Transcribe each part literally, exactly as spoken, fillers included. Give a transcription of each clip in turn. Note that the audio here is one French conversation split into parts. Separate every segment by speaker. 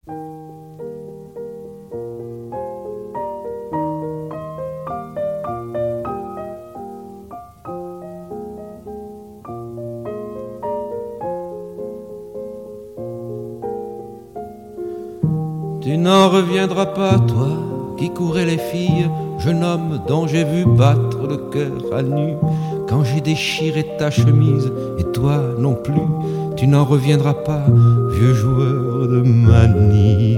Speaker 1: Tu n'en reviendras pas, toi, qui courais les filles, jeune homme dont j'ai vu battre le cœur à nu, quand j'ai déchiré ta chemise, et toi non plus, tu n'en reviendras pas, vieux joueur de manille.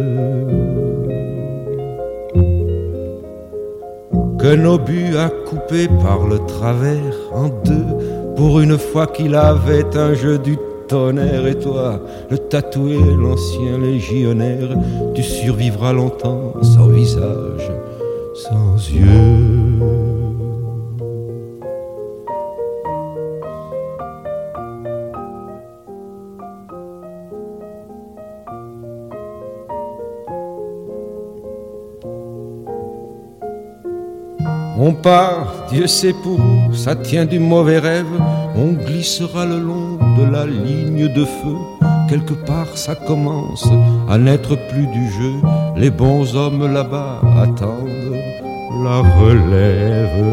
Speaker 1: Qu'un obus a coupé par le travers en deux, pour une fois qu'il avait un jeu du tonnerre, et toi, le tatoué, l'ancien légionnaire, tu survivras longtemps sans visage, sans yeux. On part, Dieu sait pour où, ça tient du mauvais rêve, on glissera le long de la ligne de feu. Quelque part ça commence à n'être plus du jeu, les bons hommes là-bas attendent la relève.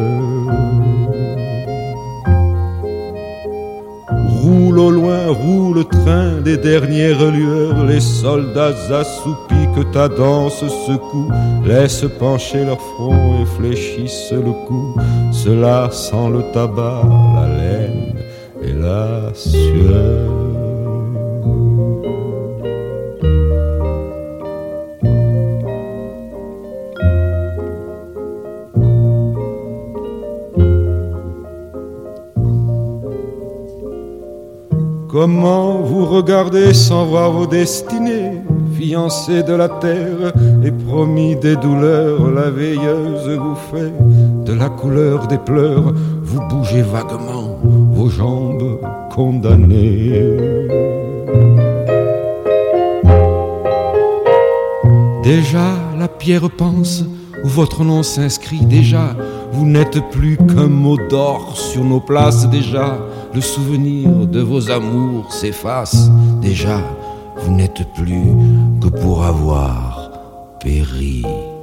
Speaker 1: Roule au loin, roule le train des dernières lueurs, les soldats assoupis que ta danse secoue laissent pencher leur front et fléchissent le cou, cela sent le tabac, la laine et la sueur. Comment vous regardez sans voir vos destinées, fiancés de la terre et promis des douleurs, la veilleuse vous fait de la couleur des pleurs, vous bougez vaguement, vos jambes condamnées. Déjà la pierre pense où votre nom s'inscrit, déjà vous n'êtes plus qu'un mot d'or sur nos places, déjà le souvenir de vos amours s'efface, déjà vous n'êtes plus que pour avoir péri.